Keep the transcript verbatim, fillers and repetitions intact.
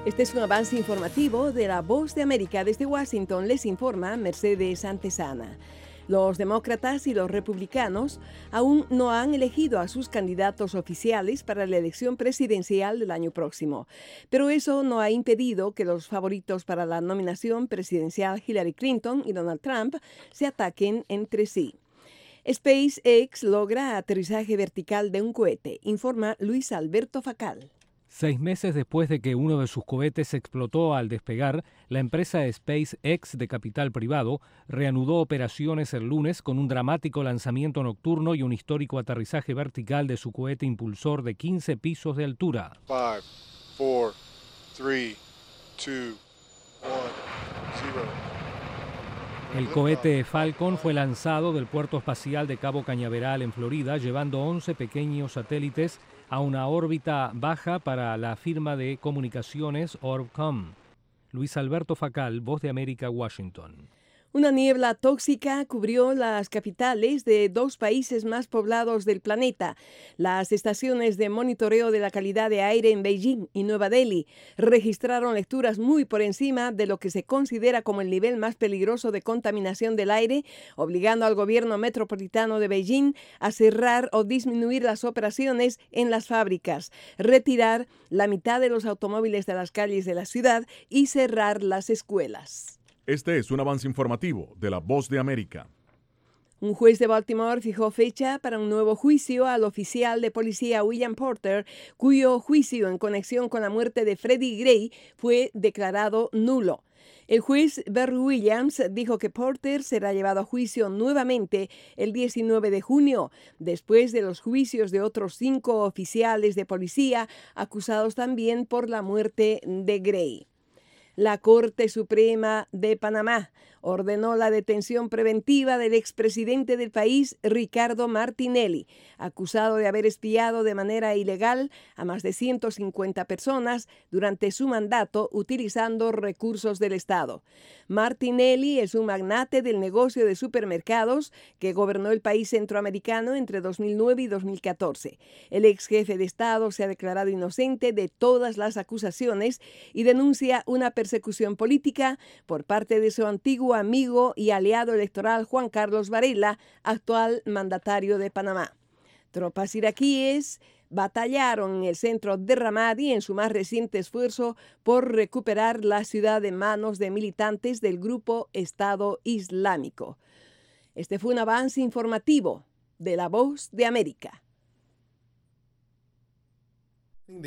Este es un avance informativo de La Voz de América. Desde Washington les informa Mercedes Antesana. Los demócratas y los republicanos aún no han elegido a sus candidatos oficiales para la elección presidencial del año próximo. Pero eso no ha impedido que los favoritos para la nominación presidencial, Hillary Clinton y Donald Trump, se ataquen entre sí. SpaceX logra aterrizaje vertical de un cohete, informa Luis Alberto Facal. Seis meses después de que uno de sus cohetes explotó al despegar, la empresa SpaceX de capital privado reanudó operaciones el lunes con un dramático lanzamiento nocturno y un histórico aterrizaje vertical de su cohete impulsor de quince pisos de altura. Five, four, three, two, one, zero. El cohete Falcon fue lanzado del puerto espacial de Cabo Cañaveral en Florida, llevando once pequeños satélites a una órbita baja para la firma de comunicaciones Orbcomm. Luis Alberto Facal, Voz de América, Washington. Una niebla tóxica cubrió las capitales de dos países más poblados del planeta. Las estaciones de monitoreo de la calidad de aire en Beijing y Nueva Delhi registraron lecturas muy por encima de lo que se considera como el nivel más peligroso de contaminación del aire, obligando al gobierno metropolitano de Beijing a cerrar o disminuir las operaciones en las fábricas, retirar la mitad de los automóviles de las calles de la ciudad y cerrar las escuelas. Este es un avance informativo de La Voz de América. Un juez de Baltimore fijó fecha para un nuevo juicio al oficial de policía William Porter, cuyo juicio en conexión con la muerte de Freddie Gray fue declarado nulo. El juez Barry Williams dijo que Porter será llevado a juicio nuevamente el diecinueve de junio, después de los juicios de otros cinco oficiales de policía acusados también por la muerte de Gray. La Corte Suprema de Panamá ordenó la detención preventiva del expresidente del país, Ricardo Martinelli, acusado de haber espiado de manera ilegal a más de ciento cincuenta personas durante su mandato utilizando recursos del Estado. Martinelli es un magnate del negocio de supermercados que gobernó el país centroamericano entre dos mil nueve y dos mil catorce. El ex jefe de Estado se ha declarado inocente de todas las acusaciones y denuncia una persecución política por parte de su antiguo amigo y aliado electoral Juan Carlos Varela, actual mandatario de Panamá. Tropas iraquíes batallaron en el centro de Ramadi en su más reciente esfuerzo por recuperar la ciudad de manos de militantes del grupo Estado Islámico. Este fue un avance informativo de La Voz de América.